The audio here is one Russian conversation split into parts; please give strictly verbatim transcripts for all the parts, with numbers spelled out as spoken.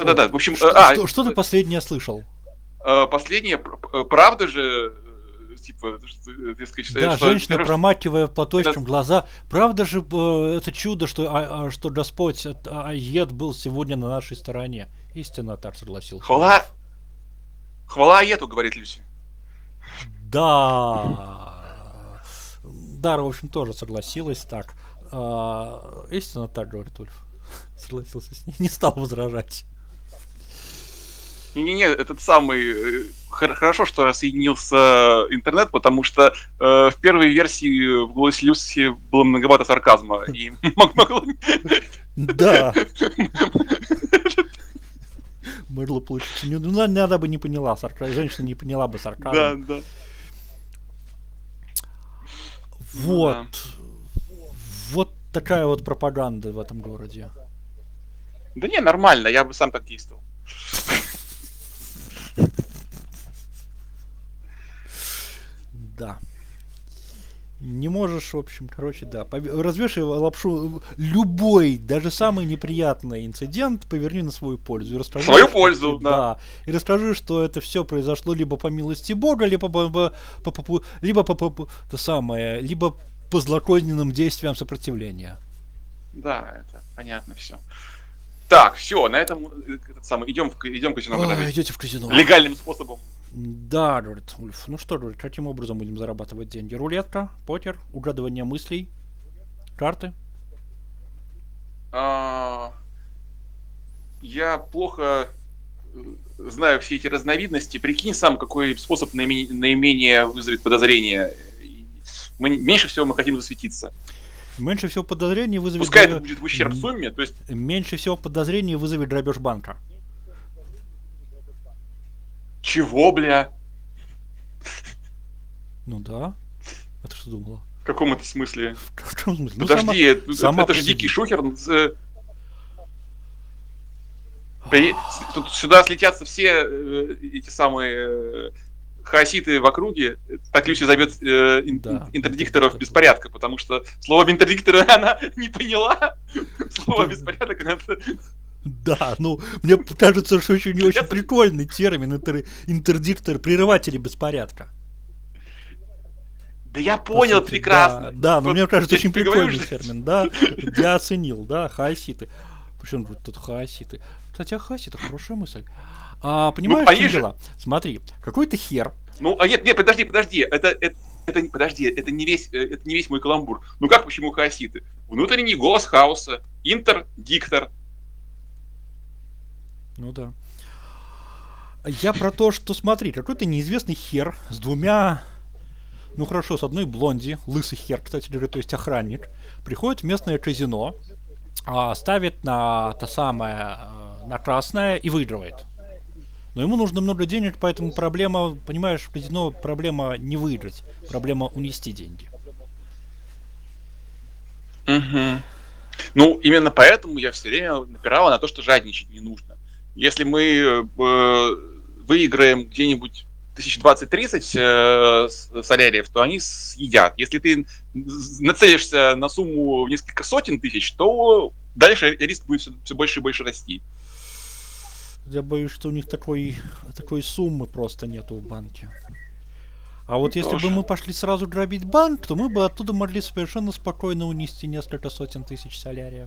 Э, Да-да-да, в общем, что, а, что, что ты последнее слышал? последнее, правда же, типа, так сказать, Да, что... женщина, промакивая платочком глаза. Правда же э, это чудо, что, а, а, что Господь Аед был сегодня на нашей стороне. Истинно так, согласился Хвала, Ульф. хвала Аету, говорит Люси. Да. Дара, в общем, тоже согласилась так. А, истинно так, говорит Ульф. Согласился с ней, не стал возражать. Не-не-не, этот самый... Хорошо, что соединился интернет, потому что э, в первой версии в голосе Люси было многовато сарказма. И могло... Да. Могло получиться. Ну, надо бы не поняла сарказм. Женщина не поняла бы сарказм. Да, да. Вот. Ну, да. Вот такая вот пропаганда в этом городе. Да не, нормально, я бы сам так действовал. Да. Не можешь, в общем, короче, да. Развешивай лапшу. Любой, даже самый неприятный инцидент поверни на свою пользу. И расскажи, свою пользу, ты, да. да. И расскажи, что это все произошло либо по милости Бога, либо по, по, по, либо по, по, то самое, либо по злокозненным действиям сопротивления. Да, это понятно все. Так, все, на этом этот самый, идем в, идем в казино. О, идете в казино. Легальным способом. Да, говорит Ульф. Ну что, говорит, каким образом будем зарабатывать деньги? Рулетка, покер, угадывание мыслей, карты? А, я плохо знаю все эти разновидности. Прикинь сам, какой способ наименее, наименее вызовет подозрение. Мы, меньше всего мы хотим засветиться. Меньше всего подозрений вызовет... Пускай это будет в ущерб сумме, то есть... Меньше всего подозрений вызовет грабеж банка. Чего, бля? Ну да. А ты что думала? В каком это смысле? В каком смысле? Подожди, ну, это, сама, сама это же дикий шухер. Тут сюда слетятся все э, эти самые э, хаоситы в округе. Так Люси зовет э, ин, да, интердикторов беспорядка, потому что слово интердикторы она не поняла. Слово беспорядок она... Да, ну, мне кажется, что очень не очень прикольный термин интер, интердиктор, прерыватели беспорядка. Да я понял сути, прекрасно. Да, да, но вот мне кажется, очень прикольный говорю, термин, да. Я оценил, да, хаоситы. Причем тут хаоситы. Кстати, хаоситы, хорошая мысль. А, понимаешь, ну, в чем же... дело? Смотри, какой-то хер. Ну, а нет, нет, подожди, подожди. Это, это, это, подожди, это не весь, это не весь мой каламбур. Ну как, почему хаоситы? Внутренний голос хаоса, интердиктор. Ну да. Я про то, что, смотри, какой-то неизвестный хер с двумя, ну хорошо, с одной блонди, лысый хер, кстати говоря, то есть охранник, приходит в местное казино, ставит на то самое, на красное и выигрывает. Но ему нужно много денег, поэтому проблема, понимаешь, в казино проблема не выиграть, проблема унести деньги. Угу. Ну, именно поэтому я все время напирала на то, что жадничать не нужно. Если мы э, выиграем где-нибудь тысяч двадцать-тридцать э, соляриев, то они съедят. Если ты нацелишься на сумму в несколько сотен тысяч, то дальше риск будет все, все больше и больше расти. Я боюсь, что у них такой, такой суммы просто нету в банке. А вот если Тоже. бы мы пошли сразу грабить банк, то мы бы оттуда могли совершенно спокойно унести несколько сотен тысяч соляриев.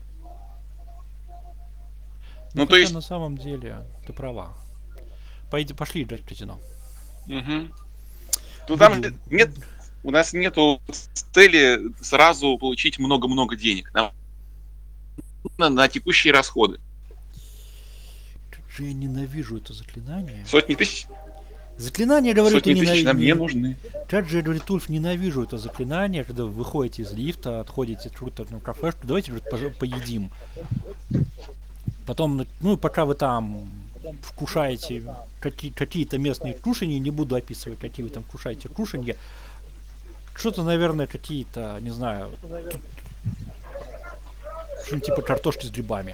Ну, ну то есть... на самом деле, ты права. Пойди, пошли играть в казино. Угу. Ну там же нет, у нас нету цели сразу получить много-много денег. Нам нужно на текущие расходы. Как же я ненавижу это заклинание. Сотни тысяч? Заклинание, говорю, Сотни ты тысяч ненави... нам не нужны. Как же, говорит Ульф, ненавижу это заклинание, когда вы выходите из лифта, отходите в какую-то кафешку, давайте, говорит, поедим. Потом, ну, пока вы там вкушаете какие- какие-то местные кушанья, не буду описывать, какие вы там кушаете кушанья, что-то, наверное, какие-то, не знаю, что-нибудь типа картошки с грибами.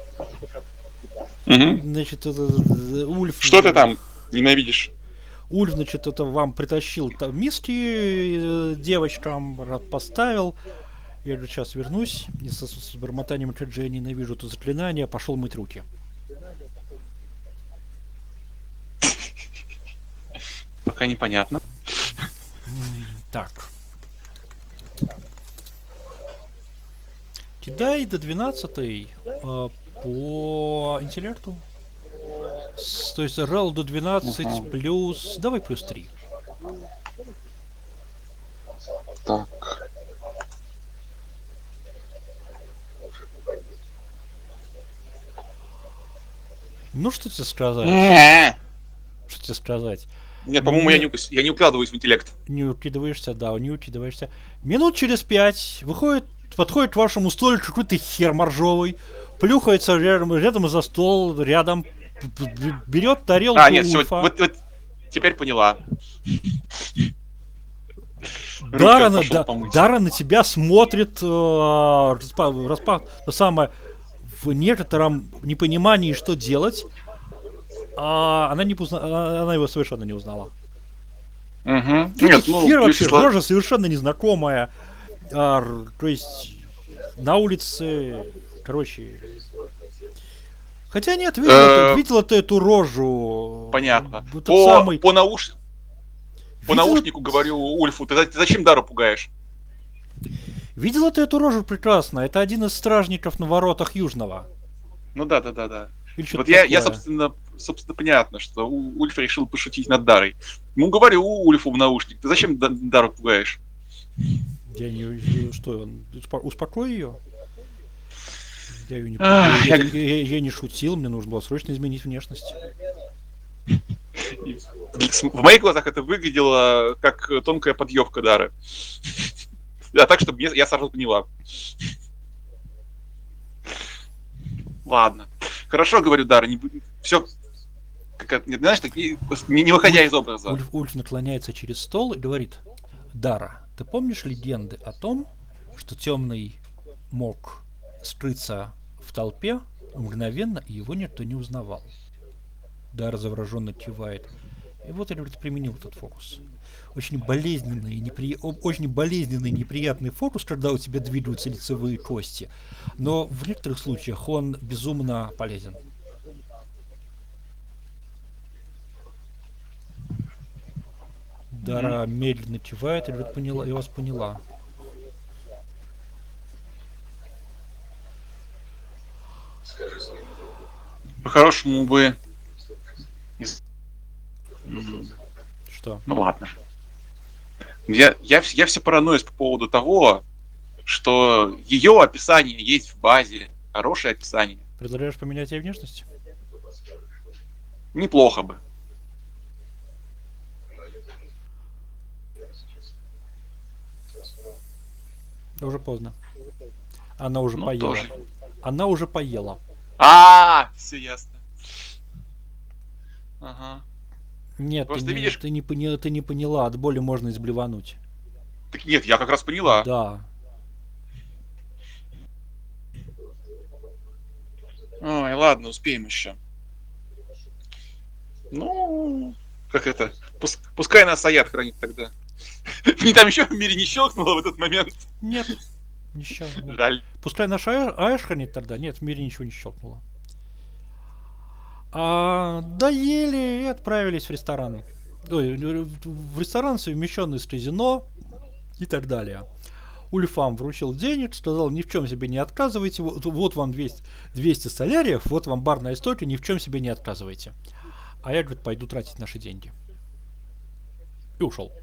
Угу. Значит, это, Ульф... Что ты там ненавидишь? Ульф, значит, это вам притащил там миски девочкам, поставил. Я говорю, сейчас вернусь. И со, с бормотанием, как же я ненавижу это заклинание, пошел мыть руки. Пока непонятно. Так. Кидай до двенадцатой э, по интеллекту. С- то есть рел до двенадцать Мгм. плюс... Давай плюс три. Так. Ну, что тебе сказать? Нет, Что тебе сказать? по-моему, я Не- не, я не укладываюсь в интеллект. Не укидываешься, да, не укидываешься. Минут через пять выходит, подходит к вашему столику какой-то хер моржовый, плюхается рядом, рядом за стол, рядом, б- б- берет тарелку А, нет, все, Ульфа. вот, вот теперь поняла. Дара Руки на, пошел да- помыть. Дара на тебя смотрит э, распа, распа- то самое, в некотором непонимании, что делать. А она, не позна- а, она его совершенно не узнала. Мгм. Нет, Нет, ну, хер вообще, Вячеслав- рожа совершенно незнакомая. А, р- то есть на улице, короче... Хотя нет, видела, Э, ты, видела ты эту рожу. Понятно. Вот тот По, самый... по, науш... по Видела- наушнику говорю Ульфу, ты, за- ты зачем Дару пугаешь? Видела ты эту рожу прекрасно. Это один из стражников на воротах Южного. Ну да, да, да, да. Или что-то Вот я, я, такое. собственно, собственно, понятно, что У- Ульф решил пошутить над Дарой. Ну, говорю Ульфу в наушник, ты зачем Да- Дару пугаешь? Я не... Что, он... успо- Успокой ее? Я ее не... Ах, я, я- я- я- я не шутил, мне нужно было срочно изменить внешность. И с- В моих глазах это выглядело как тонкая подъебка Дары. Да, так, чтобы я сразу поняла. Ладно. Хорошо, говорю, Дара, не все. Знаешь, так, не, не не выходя из образа. Ульф, Ульф наклоняется через стол и говорит: Дара, ты помнишь легенды о том, что темный мог скрыться в толпе мгновенно, и его никто не узнавал? Дара завороженно кивает. И вот я, говорит, применил этот фокус. Очень болезненный, непри... о- очень болезненный, неприятный фокус, когда у тебя двигаются лицевые кости. Но в некоторых случаях он безумно полезен. Дара медленно кивает и говорит: поняла, я вас поняла. По-хорошему бы... из- М, Что? Ну ладно. Я, я, вс- я все параноюсь по поводу того, что ее описание есть в базе. Хорошее описание. Предлагаешь поменять ей внешность? Неплохо бы. Уже поздно. Она уже Ну, поела. тоже. Она уже поела. А, все ясно. Ага. Нет, ты Просто не, видишь- ты, не поняла, ты не поняла, от боли можно изблевануть. Так нет, я как раз поняла. Да. Ой, ладно, успеем еще. Ну, как это? Пус- пускай нас Аят хранит тогда. Не там еще в мире не щелкнуло в этот момент. Нет. Ничего. нет. Жаль. Пускай наш Аэш Аэш хранит тогда. Нет, в мире ничего не щелкнуло. А, доели и отправились в ресторан. Ой, в ресторан, совмещенный с казино и так далее. Ульфам вручил денег, сказал: ни в чем себе не отказывайте, вот, вот вам двести, двести соляриев, вот вам барная стойка, ни в чем себе не отказывайте. А я, говорит, пойду тратить наши деньги. И ушел.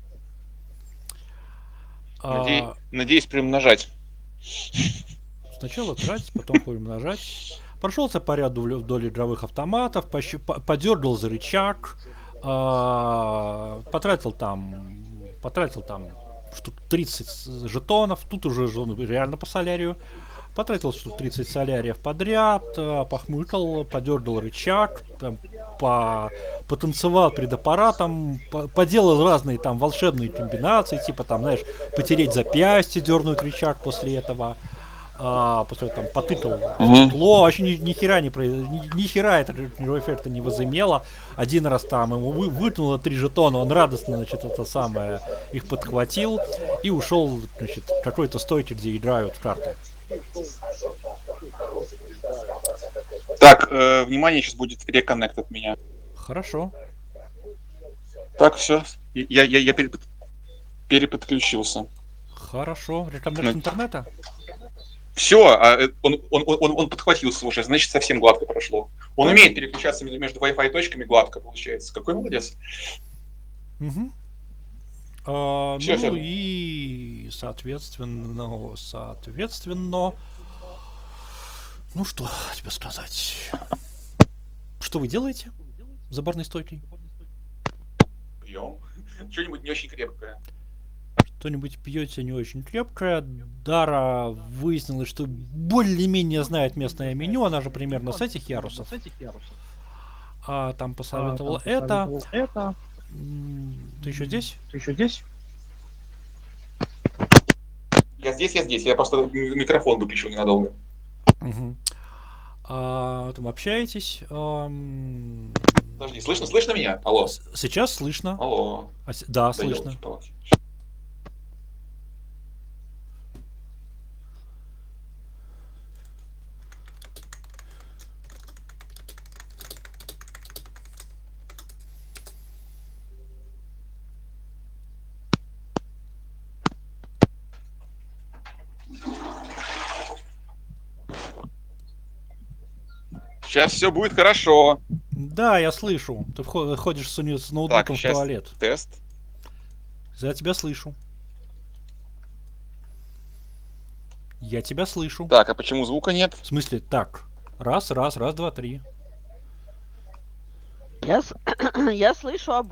Надеюсь, А, надеюсь приумножать. сначала тратить, потом приумножать. Прошелся по ряду вл- вдоль игровых автоматов, пощу- по- подергал за рычаг, а, потратил там, потратил там штук тридцать с- жетонов, тут уже же реально по солярию. Потратил штук тридцать соляриев подряд, а, похмыкал, подергал рычаг, там, по, потанцевал перед аппаратом, по- поделал разные там волшебные комбинации, типа там, знаешь, потереть запястье, дернуть рычаг после этого. А, после этого там потыкал Мгм. стекло, вообще ни, ни хера не произ... ни, ни хера это никакого эффекта не возымело. Один раз там ему вы, вытянуло три жетона, он радостно, значит, это самое, их подхватил и ушел, значит, к какой-то стойке, где играют в карты. Так, э, внимание, сейчас будет реконнект от меня. Хорошо. Так, все. Я, я, я перепод- переподключился. Хорошо. Рекомендация Ну, интернета? Все, он, он, он, он подхватился уже, значит, совсем гладко прошло. Он умеет переключаться между, между Wi-Fi точками гладко, получается. Какой молодец. Угу. А, Всё, ну всё. и соответственно, соответственно, ну что тебе сказать? Что вы делаете за барной стойкой? Пьем. Что-нибудь не очень крепкое. Что-нибудь пьете не очень крепкое. Дара выяснилось, что более-менее знает местное меню, она же примерно с этих ярусов. А там посоветовал это. Это. М, Ты еще здесь? Ты еще здесь? Я здесь, я здесь. Я просто микрофон выключил ненадолго. Угу. А, там общаетесь. ам, Подожди, слышно, слышно меня? Алло. с- Сейчас слышно. Алло. А с- Да, Да слышно. ёлки-палки. Сейчас все будет хорошо. Да, я слышу. Ты вхо- ходишь с, уни- с Так, ноутбуком в сейчас туалет. тест. Я тебя слышу. Я тебя слышу. Так, а почему звука нет? В смысле, так. Раз, раз, раз, два, три. Я, с- я слышу об